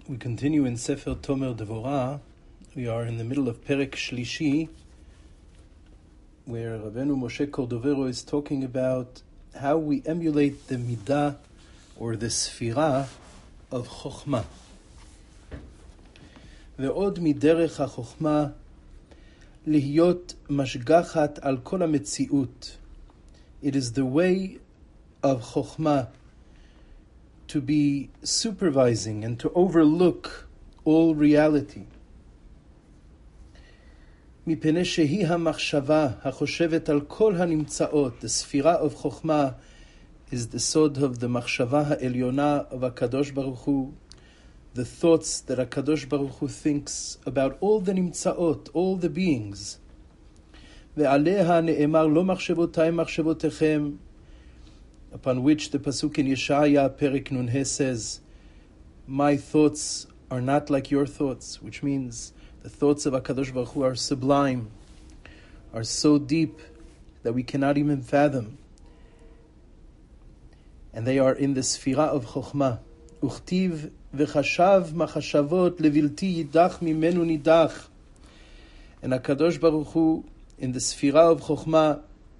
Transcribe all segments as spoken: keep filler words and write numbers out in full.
We continue in Sefer Tomer Devorah. We are in the middle of Perek Shlishi, where Rabbeinu Moshe Cordovero is talking about how we emulate the midah, or the sfira, of Chokhmah. Ve'od miderech ha-Chokhmah lihyot mashgachat al kol ha-metziut. It is the way of Chokhmah to be supervising and to overlook all reality. מפני שהיא המחשבה החושבת על כל הנמצאות. The sfira of Chokhmah is the sod of the machshava ha'elyona of HaKadosh Baruch Hu, the thoughts that HaKadosh Baruch Hu thinks about all the nimtzaot, all the beings. ועליה נאמר לא מחשבותיי מחשבותיכם, upon which the pasuk in Yeshaya Perek Nunhe says, my thoughts are not like your thoughts, which means the thoughts of HaKadosh Baruch Hu are sublime, are so deep that we cannot even fathom. And they are in the sfira of Chokhmah. Uchtiv v'chashav machashavot levilti yidach mimenu nidach. And HaKadosh Baruch Hu, in the sfira of Chokhmah,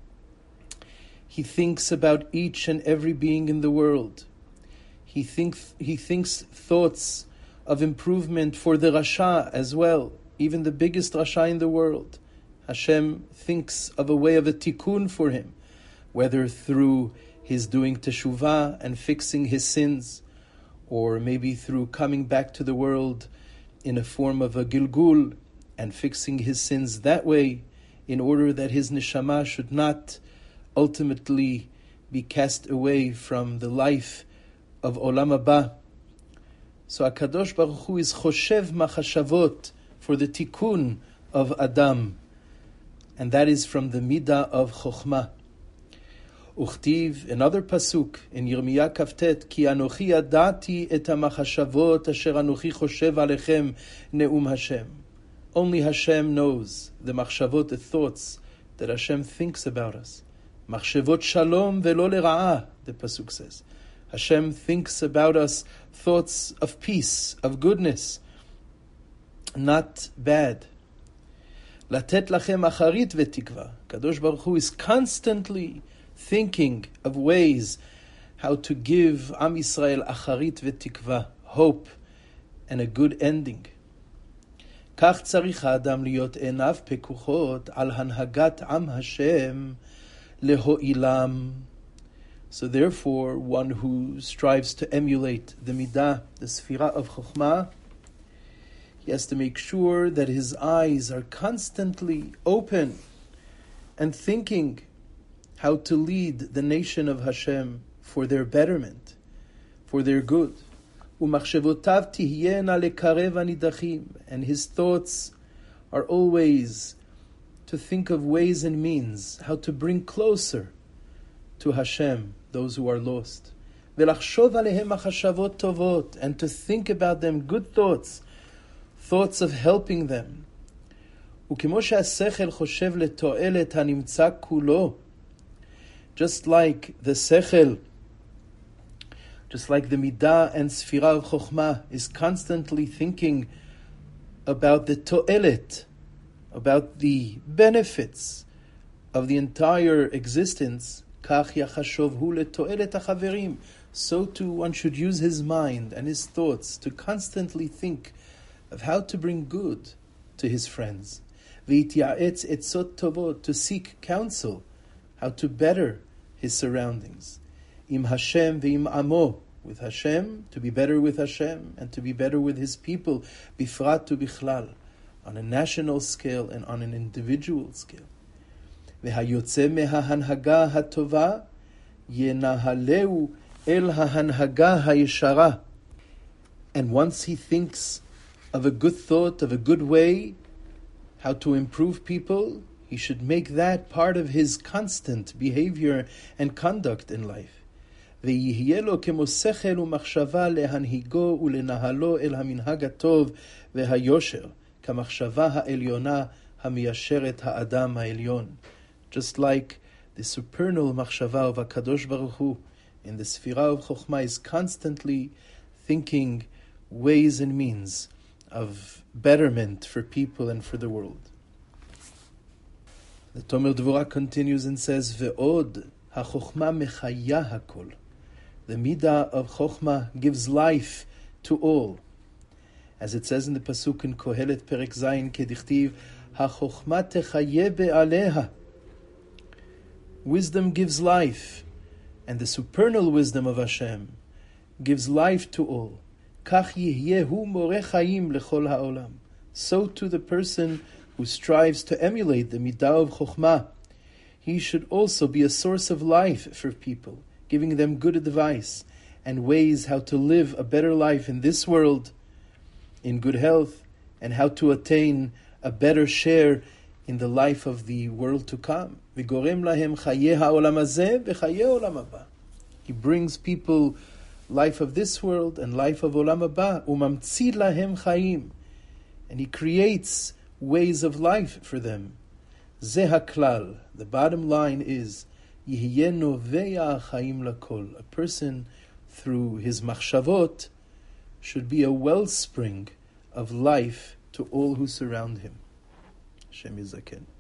He thinks about each and every being in the world. He thinks he thinks thoughts of improvement for the Rasha as well, even the biggest Rasha in the world. Hashem thinks of a way of a tikkun for him, whether through his doing teshuvah and fixing his sins, or maybe through coming back to the world in a form of a gilgul and fixing his sins that way, in order that his neshama should not ultimately be cast away from the life of Olam Haba. So HaKadosh Baruch Hu is choshev machashavot for the tikkun of Adam, and that is from the midah of Chokhmah. Uchtiv, another pasuk in Yirmiyah Kaftet, Ki anochi yadati et hamachashavot asher anochi choshev alechem neum Hashem. Only Hashem knows the machshavot, the thoughts that Hashem thinks about us. Machshavot shalom velo lera'ah, the pasuk says. Hashem thinks about us thoughts of peace, of goodness, not bad. Latet lachem acharit vetikva. Kadosh Baruch Hu is constantly thinking of ways how to give Am Yisrael acharit vetikva, hope and a good ending. כך צריך האדם להיות עיניו פקוחות על הנהגת עם השם leho'ilam. So therefore, one who strives to emulate the midah, the sfira of Chokhmah, he has to make sure that his eyes are constantly open and thinking how to lead the nation of Hashem for their betterment, for their good. ומחשבותיו תהיינה לקרב הנידחים, and his thoughts are always to think of ways and means how to bring closer to Hashem those who are lost. ולחשוב עליהם מחשבות טובות, and to think about them good thoughts, thoughts of helping them. וכמו שהשכל חושב לתועלת הנמצא כולו, just like the sechel, just like the midah and sfira of Chokhmah is constantly thinking about the to'elet, about the benefits of the entire existence, כך יחשוב הוא לתועלת החברים. So too one should use his mind and his thoughts to constantly think of how to bring good to his friends. ויתייעץ עצות טובות, to seek counsel, how to better his surroundings. Im Hashem ve'im amo, with Hashem, to be better with Hashem, and to be better with his people, bifrat u'bichlal, on a national scale and on an individual scale. והיוצא מההנהגה הטובה ינהלהו אל ההנהגה הישרה. And once he thinks of a good thought, of a good way, how to improve people, he should make that part of his constant behavior and conduct in life. ויהיה לו כמו שכל ומחשבה להנהיגו ולנהלו אל המנהג הטוב והיושר, כמחשבה העליונה המיישרת האדם העליון. Just like the supernal machshava of HaKadosh Baruch Hu in the Sfira of Chokhmah is constantly thinking ways and means of betterment for people and for the world. The Tomer Dvorah continues and says, Ve'od ha'chokhmah mechaya hakol. The midah of chokhmah gives life to all. As it says in the Pasuk in Kohelet Perek Zayin Kedichtiv, ha'chokhmah techaye be'aleha. Wisdom gives life, and the supernal wisdom of Hashem gives life to all. Kach yihyehu moreh chayim lechol ha'olam. So to the person who strives to emulate the midah of chokhmah, he should also be a source of life for people, giving them good advice and ways how to live a better life in this world, in good health, and how to attain a better share in the life of the world to come. V'gorem lahem chayei ha'olam hazeh v'chayei olam haba. He brings people life of this world and life of olam haba. Umamtzi lahem chayim. And he creates ways of life for them. Zeh haklal. The bottom line is, Yihye novea chayim lakol. A person, through his machshavot, should be a wellspring of life to all who surround him. Hashem Yizaken.